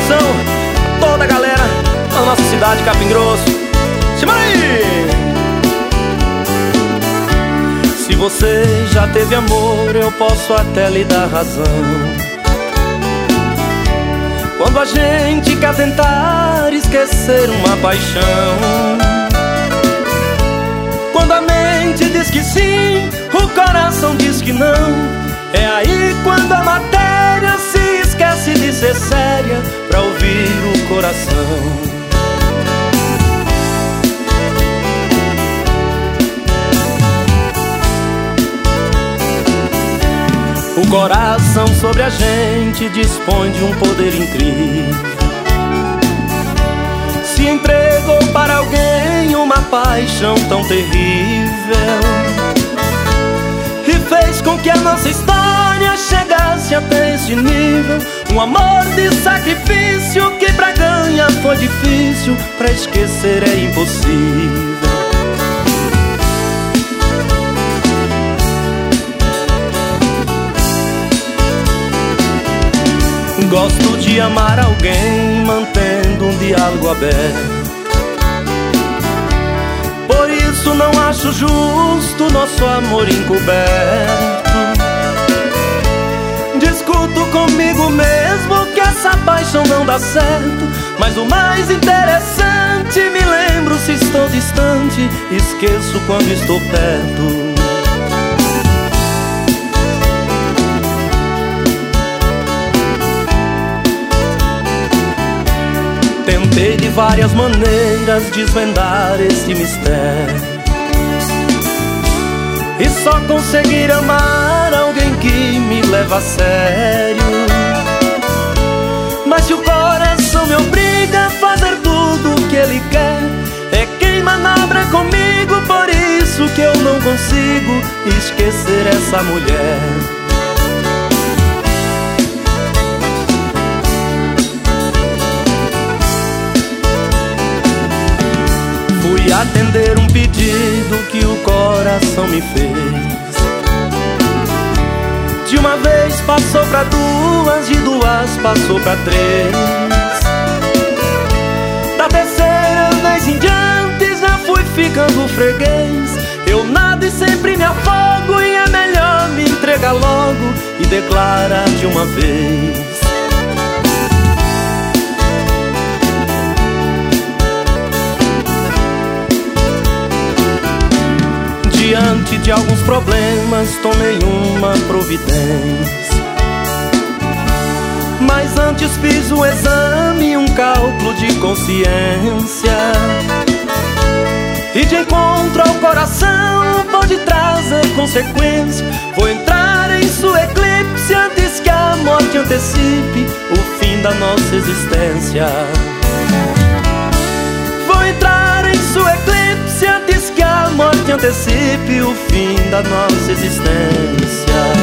coração toda a galera da nossa cidade, Capim Grosso. Chama aí! Se você já teve amor, eu posso até lhe dar razão. Quando a gente quer tentar esquecer uma paixão, quando a mente diz que sim, o coração diz que não, é aí quando a matéria se esquece de ser séria pra ouvir o coração. O coração sobre a gente dispõe de um poder incrível. Se entregou para alguém uma paixão tão terrível e fez com que a nossa história chegasse até este nível. Um amor de sacrifício que pra ganhar foi difícil, pra esquecer é impossível. Gosto de amar alguém mantendo um diálogo aberto. Por isso não acho justo nosso amor encoberto. Discuto comigo mesmo que essa paixão não dá certo, mas o mais interessante, me lembro se estou distante, esqueço quando estou perto. Tentei de várias maneiras desvendar esse mistério e só conseguir amar alguém que me leva a sério. Mas se o coração me obriga a fazer tudo o que ele quer, é quem manobra comigo, por isso que eu não consigo esquecer essa mulher. Fui atender um pedido que o coração me fez. De uma vez passou pra duas, de duas passou pra três. Da terceira vez em diante já fui ficando freguês. Eu nado e sempre me afogo, e é melhor me entregar logo e declarar de uma vez. Diante de alguns problemas tomei uma providência, mas antes fiz um exame e um cálculo de consciência. E de encontro ao coração pode trazer consequência. Vou entrar em sua eclipse antes que a morte antecipe o fim da nossa existência. Vou entrar em sua eclipse antes que a morte antecipe o fim da nossa existência.